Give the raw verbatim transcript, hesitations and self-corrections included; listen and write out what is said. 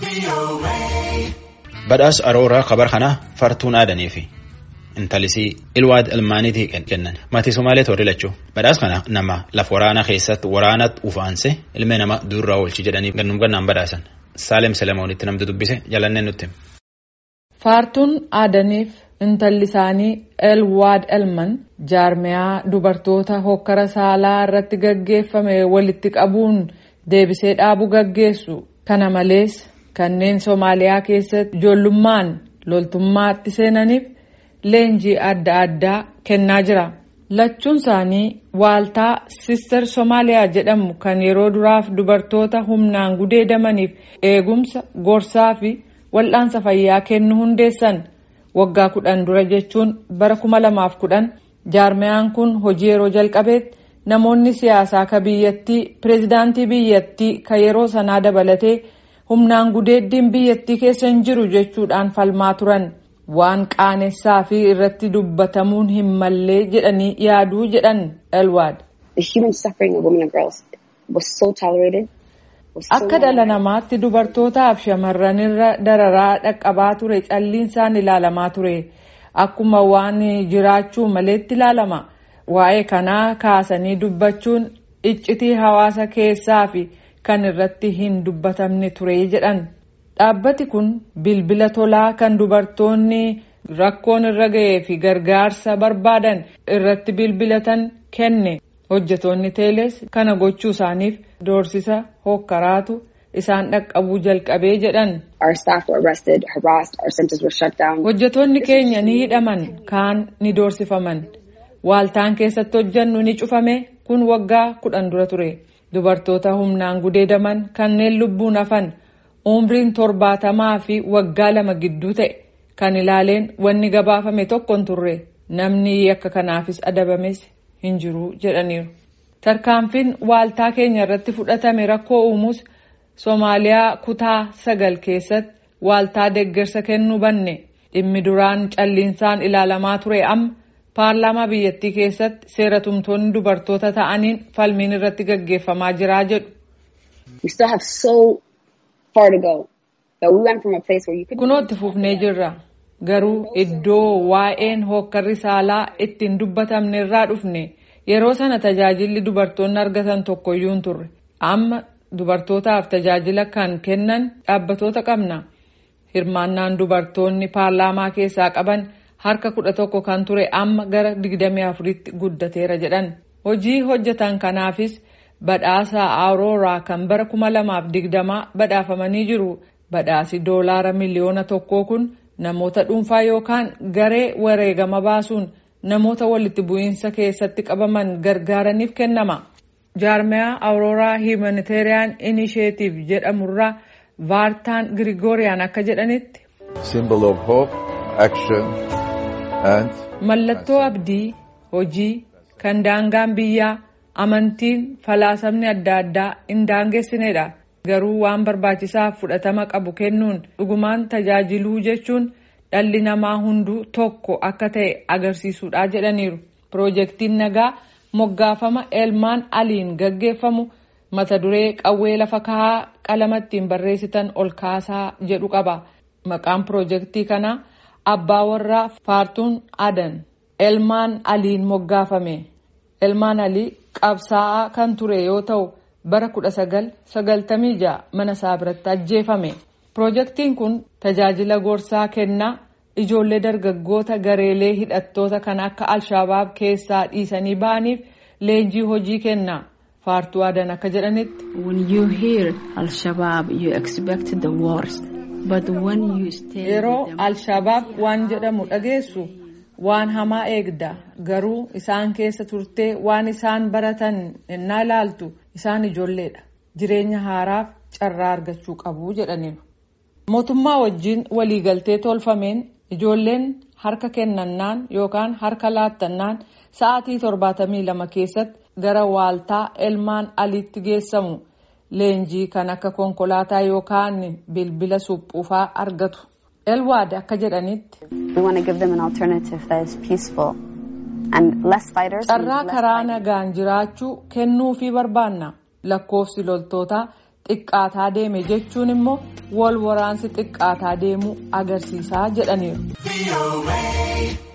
Badhaas Arooraa kabar kana Fartuun Aadanii fi intalisii Ilwaad Ilmaaniitii kennan maatii Somaalee toorri lachuu badhaas kana nama lafa waraanaa keessatti waraanatti ufaanse ilmee nama durraa oolchi jedhanii gannum gannaan badhaasan Saalem Selemoonitti namtu dubbise jalanneen nutti. Fartuun Aadaniif intalli isaanii Ilwaad Ilman jaarmiyaa dubartoota hokkara saalaa irratti gaggeeffame walitti qabuun deebisee dhaabuu gaggeessu. Kana malees kanneen Somaaliyaa keessatti ijoollummaan loltummaatti seenaniif leenjii adda addaa kennaa jira. Lachuun isaanii waaltaa Sister Somaaliyaa jedhamu kan yeroo duraaf dubartoota humnaan gudeedamaniif eegumsa, gorsaa fi wal'aansa fayyaa kennu hundeessan. Waggaa kudhan dura jechuun bara kuma lamaaf kudhan jaarmiyaan kun hojii yeroo jalqabeetti namoonni siyaasaa ka biyyattii pireezidaantii biyyattii ka yeroo sanaa dabalatee humnaan gudeeddiin biyyattii keessa hin jiru jechuudhaan falmaa turan. Waan qaanessaa fi irratti dubbatamuun hin mallee jedhanii yaaduu jedhan Ilwaad. Akka dhala namaatti dubartootaaf shamarran irra dararaa dhaqqabaa ture calliinsaan ilaalamaa ture. Akkuma waan jiraachuu maleetti ilaalama. Waa'ee kanaa kaasanii dubbachuun iccitii hawaasa keessaa fi kan irratti hin dubbatamne ture jedhan. Dhaabbati kun bilbila tolaa kan dubartoonni rakkoon irra ga'ee fi gargaarsa barbaadan irratti bilbilatan kenne. Hojjetoonni teelees kana gochuu isaaniif doorsisa hokkaraatu isaan dhaqqabuu jalqabee jedhan. Hojjetoonni keenya ni hidhaman, kaan ni doorsifaman. Waaltaan keessatti hojjannu ni cufame. Kun waggaa kudhan dura ture. Dubartoota humnaan gudeedaman kanneen lubbuun hafan umriin torbaatamaa fi waggaa lama gidduu ta'e kan ilaaleen wanni gabaafame tokko hin turre. Namni akka kanaafis adabames hin jiru jedhaniiru. Tarkaanfiin waaltaa keenya irratti fudhatame rakkoo uumuus Somaaliyaa kutaa sagal keessatti waaltaa deeggarsa kennuu banne. Dhimmi duraan calliinsaan ilaalamaa ture amma paarlaamaa biyyattii keessatti seera tumtoonni dubartoota ta'aniin falmiin irratti gaggeeffamaa jiraa jedhu. Kunootti fufnee jirra. Garuu iddoo waa'een hokkarri saalaa ittiin dubbatamne irraa dhufne. Yeroo sana tajaajilli dubartoonni argatan tokkoyyuu hin turre. Amma dubartootaaf tajaajila kan kennan dhaabbatoota qabna. Hirmaannaan dubartoonni paarlaamaa keessaa qaban harka kudha tokko kan ture amma gara digdamii afuritti guddateera jedhan. Hojii hojjetan kanaafis badhaasa Arooraa kan bara kuma lamaaf digdamaa badhaafamanii jiru. Badhaasi doolaara miliyoona tokkoo kun namoota dhuunfaa yookaan garee wareegama baasuun namoota walitti bu'iinsa keessatti qabaman gargaaraniif kennama. Jaarmiyaa Arooraa Humanitarian Initiative jedhamurraa Vaartaan Girigooriyaan akka jedhanitti. Symbol of hope, action and mallattoo abdii, hojii, kan daangaan biyyaa, amantiin, falaasamni adda addaa hin daangessinedha. Garuu waan barbaachisaaf fudhatama qabu kennuun dhugumaan tajaajiluu jechuun dhalli namaa hunduu tokko akka ta'e agarsiisuudha jedhaniiru. Piroojeektiin nagaa moggaafama Elmaan Aliin gaggeeffamu mata duree qawwee lafa kahaa qalama ittiin barreessitan ol kaasaa jedhu qaba. Maqaan piroojeektii kanaa abbaa warraa Fartuun Aadan Elmaan Aliin moggaafame. Elmaan Alii qabsaa'aa kan ture yoo ta'u bara kudha sagal sagaltamii ja'a mana isaa biratti ajjeefame. Piroojeektiin kun tajaajila gorsaa kennaa ijoollee dargaggoota gareelee hidhattoota kan akka Alshabaab keessaa dhiisanii ba'aniif leenjii hojii kenna. Fartuu Aadan akka jedhanitti. When you hear Al-Shabaab you expect the worst. But when you stay yeroo Al-Shabaab waan jedhamu dhageessu waan hamaa eegda. Garuu isaan keessa turtee waan isaan baratan innaa ilaaltu isaan ijoolleedha. Jireenya haaraaf carraa argachuu qabu jedhaniiru. Mootummaa wajjin waliigaltee tolfameen ijoolleen harka kennannaan yookaan harka laattannaan sa'aatii torbaatamii lama keessatti gara waaltaa Elmaan Aliitti geessamu. Leenjii kan akka konkolaataa yookaan bilbila suphuufaa argatu. Ilwaad akka jedhanitti. Carraa karaa nagaan jiraachuu kennuu fi barbaanna. Lakkoofsi loltootaa xiqqaataa deeme jechuun immoo wal waraansi xiqqaataa deemuu agarsiisaa jedhaniiru.